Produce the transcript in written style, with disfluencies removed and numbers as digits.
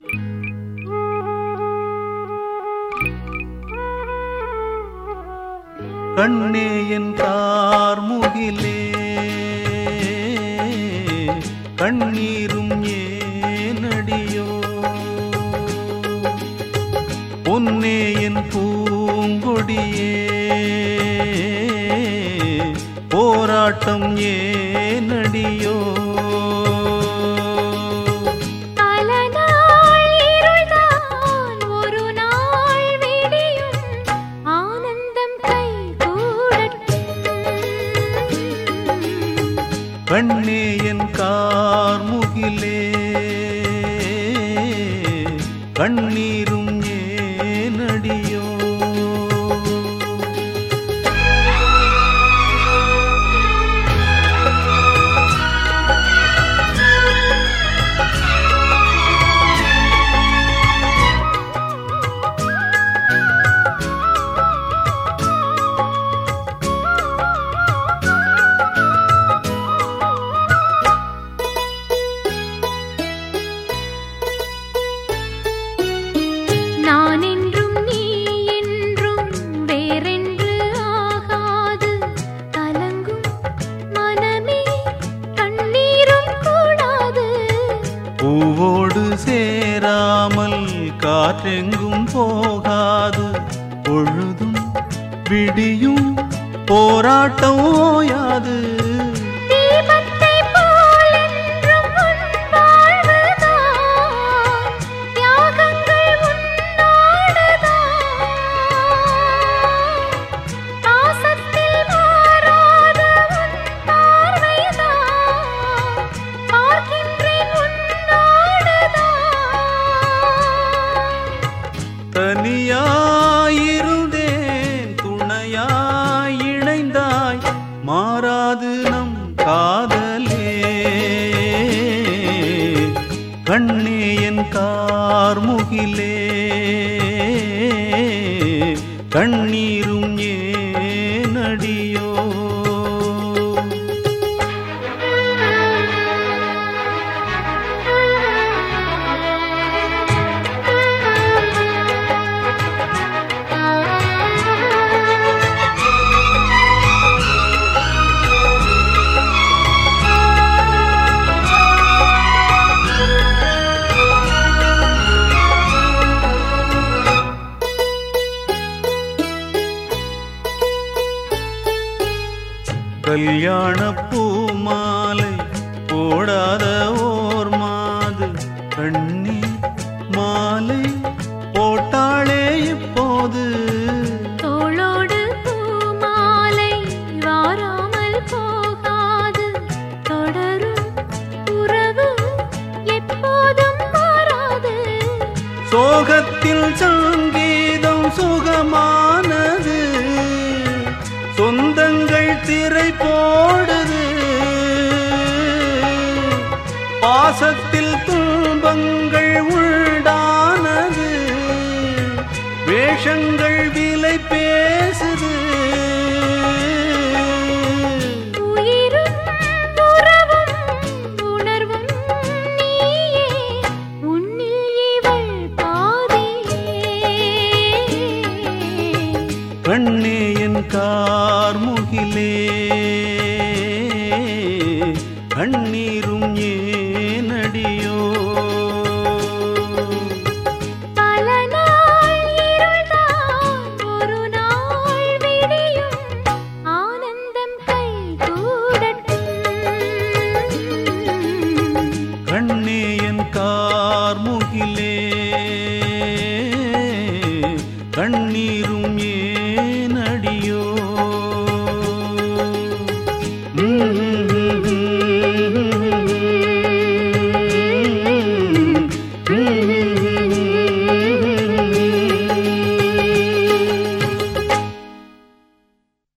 கண்ணே என் கார்முகிலே கண்ணீரும் ஏனடியோ பொன்னே என் பூங்கொடியே போராட்டம் ஏனடியோ கண்ணே என் கார்முகிலே கண்ணீரும் ஏனடியோ பூவோடு சேராமல் காற்றெங்கும் போகாது பொழுதும் விடியும் போராட்டம் ஓயாது தனியாயிருந்தேன் துணையாய் இணைந்தாய் மாறாது நம் காதலே கண்ணே என் கார்முகிலே கண்ணீரும் ஏனடியோ கல்யாண பூமாலை போடாத ஓர் மாது கண்ணீர் மாலை போட்டாளே இப்போது தோளோடு பூமாலை வாராமல் போகாது தொடரும் உறவு எப்போதும் மாறாது சோகத்தில் சங்கீதம் சுகமானது சொந்தங்கள் திரை போடுது பாசத்தில் துன்பங்கள் உண்டானது வேஷங்கள் விலை பேசுது உயிரும் உறவும் உணர்வும் நீயே உன்னில் இவள் பாதியே கண்ணே என் கார்முகிலே கண்ணீரும் ஏனடியோ பல நாள் இருள்தான் ஒரு நாள் விடியும் ஆனந்தம் கைகூடட்டும் கண்ணே என் கார்முகிலே கண்ணீரும்